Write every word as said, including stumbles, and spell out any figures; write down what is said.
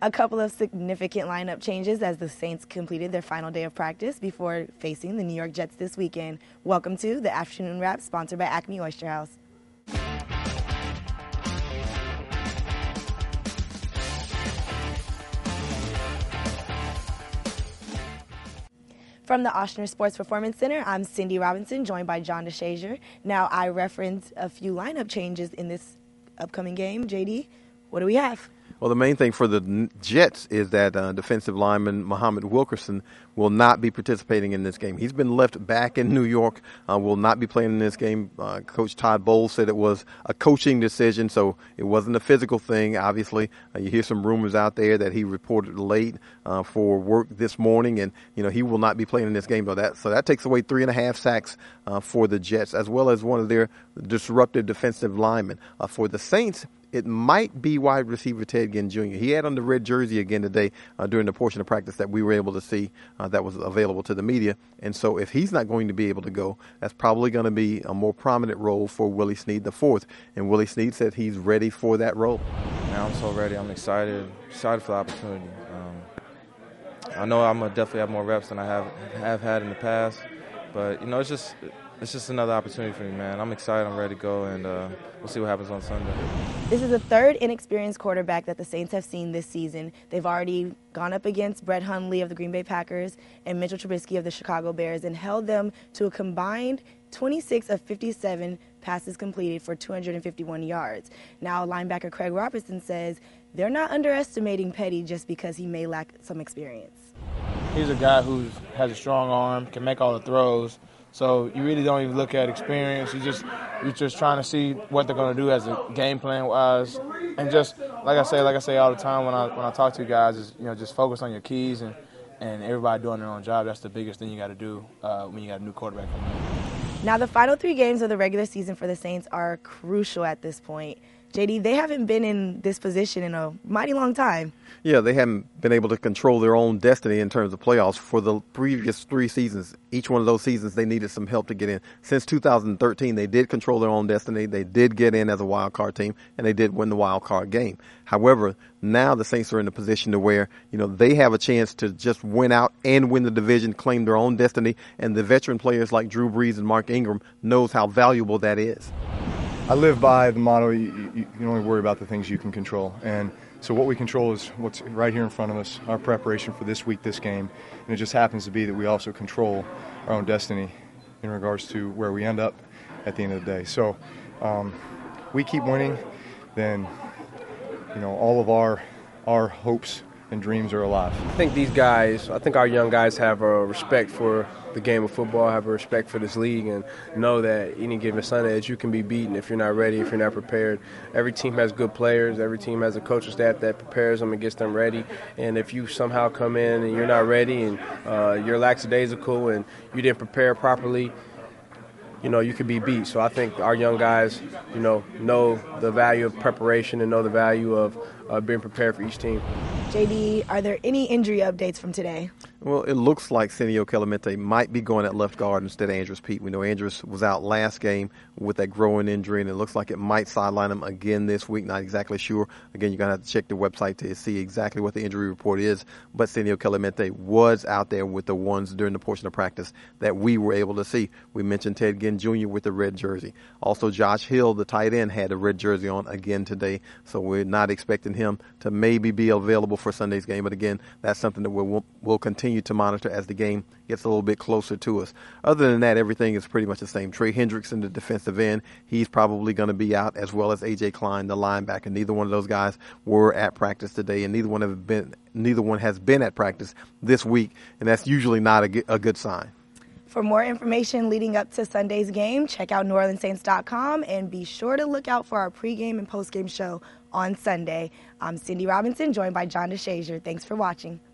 A couple of significant lineup changes as the Saints completed their final day of practice before facing the New York Jets this weekend. Welcome to the Afternoon Wrap, sponsored by Acme Oyster House. From the Ochsner Sports Performance Center, I'm Cindy Robinson, joined by John DeShazier. Now, I referenced a few lineup changes in this upcoming game. J D, what do we have? Well, the main thing for the Jets is that uh, defensive lineman Muhammad Wilkerson will not be participating in this game. He's been left back in New York, uh, will not be playing in this game. Uh, Coach Todd Bowles said it was a coaching decision, so it wasn't a physical thing, obviously. Uh, you hear some rumors out there that he reported late uh, for work this morning, and, you know, he will not be playing in this game. Though that, so that takes away three and a half sacks uh, for the Jets, as well as one of their disruptive defensive linemen. Uh, for the Saints, it might be wide receiver Ted Ginn Junior He had on the red jersey again today uh, during the portion of practice that we were able to see uh, that was available to the media. And so if he's not going to be able to go, that's probably going to be a more prominent role for Willie Snead the fourth. And Willie Snead said he's ready for that role. Man, I'm so ready. I'm excited, excited for the opportunity. Um, I know I'm going to definitely have more reps than I have have had in the past. But, you know, it's just it's just another opportunity for me, man. I'm excited. I'm ready to go, and uh, we'll see what happens on Sunday. This is the third inexperienced quarterback that the Saints have seen this season. They've already gone up against Brett Hundley of the Green Bay Packers and Mitchell Trubisky of the Chicago Bears and held them to a combined twenty-six of fifty-seven passes completed for two hundred fifty-one yards. Now, linebacker Craig Robertson says they're not underestimating Petty just because he may lack some experience. He's a guy who has a strong arm, can make all the throws. So you really don't even look at experience. You just you're just trying to see what they're going to do as a game plan wise, and just like I say, like I say all the time when I when I talk to you guys, is you know just focus on your keys and and everybody doing their own job. That's the biggest thing you got to do uh, when you got a new quarterback coming in. Now the final three games of the regular season for the Saints are crucial at this point. J D, they haven't been in this position in a mighty long time. Yeah, they haven't been able to control their own destiny in terms of playoffs for the previous three seasons. Each one of those seasons, they needed some help to get in. Since two thousand thirteen, they did control their own destiny. They did get in as a wild card team, and they did win the wild card game. However, now the Saints are in a position to where, you know, they have a chance to just win out and win the division, claim their own destiny, and the veteran players like Drew Brees and Mark Ingram knows how valuable that is. I live by the motto, you, you, you can only worry about the things you can control. And so what we control is what's right here in front of us, our preparation for this week, this game. And it just happens to be that we also control our own destiny in regards to where we end up at the end of the day. So um, we keep winning, then, you know, all of our our hopes and dreams are alive. I think these guys, I think our young guys have a respect for the game of football, have a respect for this league, and know that any given Sunday that you can be beaten if you're not ready, if you're not prepared. Every team has good players. Every team has a coaching staff that prepares them and gets them ready. And if you somehow come in and you're not ready and uh, you're lackadaisical and you didn't prepare properly, you know, you could be beat. So I think our young guys, you know, know the value of preparation and know the value of uh, being prepared for each team. J D, are there any injury updates from today? Well, it looks like Senio Kelemete might be going at left guard instead of Andrus Peat. We know Andrus was out last game with that growing injury, and it looks like it might sideline him again this week. Not exactly sure. Again, you're going to have to check the website to see exactly what the injury report is. But Senio Kelemete was out there with the ones during the portion of practice that we were able to see. We mentioned Ted Ginn Junior with the red jersey. Also, Josh Hill, the tight end, had a red jersey on again today. So we're not expecting him to maybe be available for Sunday's game. But again, that's something that we'll, we'll continue to monitor as the game gets a little bit closer to us. Other than that, everything is pretty much the same. Trey Hendrickson, the defensive end, he's probably going to be out, as well as A J Klein, the linebacker. Neither one of those guys were at practice today, and neither one have been neither one has been at practice this week, and that's usually not a, a good sign. For more information leading up to Sunday's game, check out New Orleans Saints dot com and be sure to look out for our pregame and postgame show on Sunday. I'm Cindy Robinson, joined by John DeShazier. Thanks for watching.